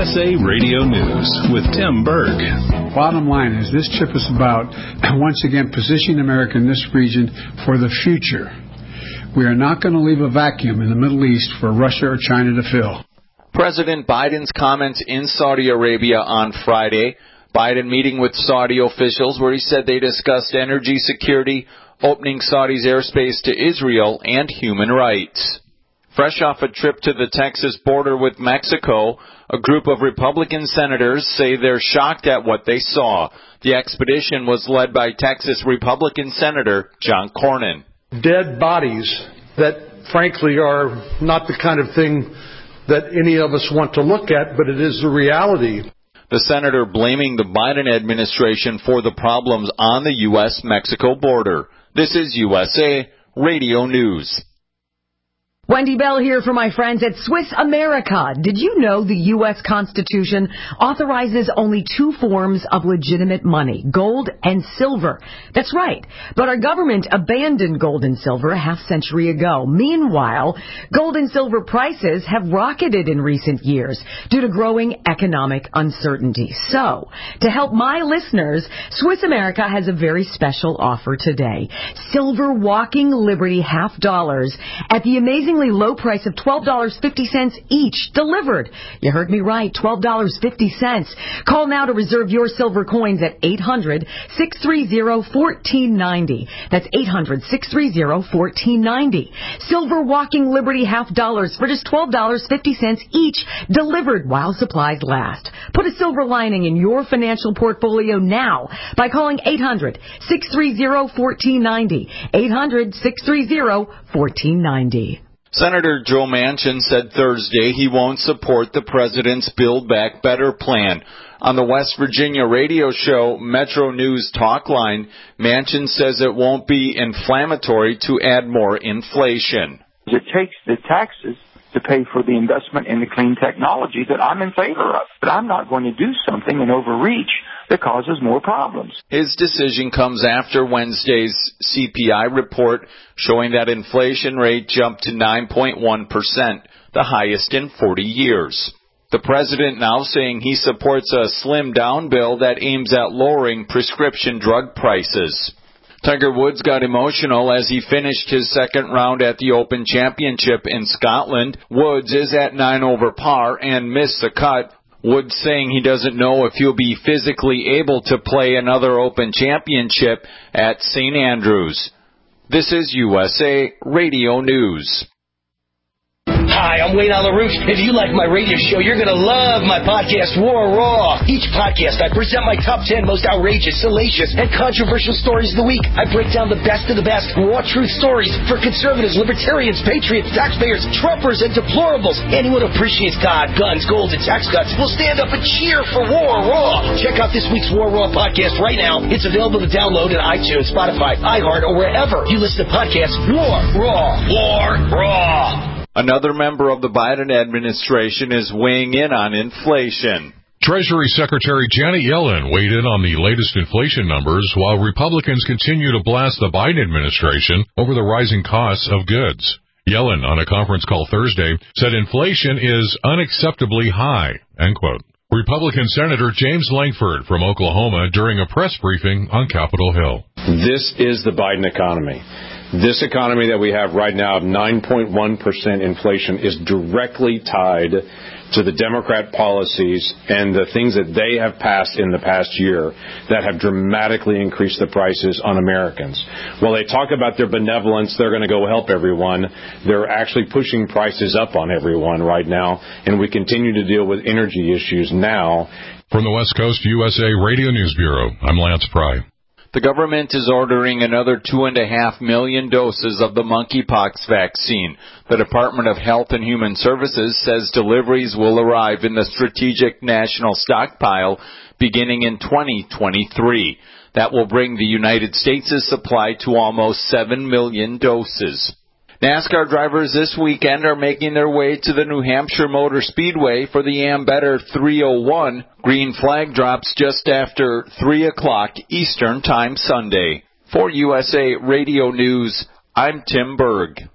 USA Radio News with Tim Berg. Bottom line is this trip is about, once again, positioning America in this region for the future. We are not going to leave a vacuum in the Middle East for Russia or China to fill. President Biden's comments in Saudi Arabia on Friday. Biden meeting with Saudi officials where he said they discussed energy security, opening Saudi's airspace to Israel, and human rights. Fresh off a trip to the Texas border with Mexico, a group of Republican senators say they're shocked at what they saw. The expedition was led by Texas Republican Senator John Cornyn. Dead bodies that, frankly, are not the kind of thing that any of us want to look at, but it is the reality. The senator blaming the Biden administration for the problems on the U.S.-Mexico border. This is USA Radio News. Wendy Bell here for my friends at Swiss America. Did you know the U.S. Constitution authorizes only two forms of legitimate money, gold and silver? That's right. But our government abandoned gold and silver a half-century ago. Meanwhile, gold and silver prices have rocketed in recent years due to growing economic uncertainty. So, to help my listeners, Swiss America has a very special offer today. Silver Walking Liberty $half at the amazing low price of $12.50 each, delivered. You heard me right, $12.50. Call now to reserve your silver coins at 800-630-1490. That's 800-630-1490. Silver Walking Liberty $half for just $12.50 each, delivered while supplies last. Put a silver lining in your financial portfolio now by calling 800-630-1490. 800-630-1490. Senator Joe Manchin said Thursday he won't support the president's Build Back Better plan. On the West Virginia radio show Metro News Talkline, Manchin says it won't be inflammatory to add more inflation. It takes the taxes to pay for the investment in the clean technology that I'm in favor of. But I'm not going to do something and overreach that causes more problems. His decision comes after Wednesday's CPI report showing that inflation rate jumped to 9.1%, the highest in 40 years. The president now saying he supports a slimmed-down bill that aims at lowering prescription drug prices. Tiger Woods got emotional as he finished his second round at the Open Championship in Scotland. Woods is at 9 over par and missed the cut. Woods saying he doesn't know if he'll be physically able to play another Open Championship at St. Andrews. This is USA Radio News. Hi, I'm Wayne LaRouche. If you like my radio show, you're going to love my podcast, War Raw. Each podcast, I present my top 10 most outrageous, salacious, and controversial stories of the week. I break down the best of the best raw truth stories for conservatives, libertarians, patriots, taxpayers, Trumpers, and deplorables. Anyone who appreciates God, guns, gold, and tax cuts will stand up and cheer for War Raw. Check out this week's War Raw podcast right now. It's available to download on iTunes, Spotify, iHeart, or wherever you listen to podcasts. War Raw. War Raw. Another member of the Biden administration is weighing in on inflation. Treasury Secretary Janet Yellen weighed in on the latest inflation numbers while Republicans continue to blast the Biden administration over the rising costs of goods. Yellen, on a conference call Thursday, said inflation is unacceptably high, end quote. Republican Senator James Lankford from Oklahoma during a press briefing on Capitol Hill. This is the Biden economy. This economy that we have right now of 9.1% inflation is directly tied to the Democrat policies and the things that they have passed in the past year that have dramatically increased the prices on Americans. While they talk about their benevolence, they're going to go help everyone, they're actually pushing prices up on everyone right now, and we continue to deal with energy issues now. From the West Coast USA Radio News Bureau, I'm Lance Pry. The government is ordering another 2.5 million doses of the monkeypox vaccine. The Department of Health and Human Services says deliveries will arrive in the Strategic National Stockpile beginning in 2023. That will bring the United States' supply to almost 7 million doses. NASCAR drivers this weekend are making their way to the New Hampshire Motor Speedway for the Ambetter 301. Green flag drops just after 3 o'clock Eastern Time Sunday. For USA Radio News, I'm Tim Berg.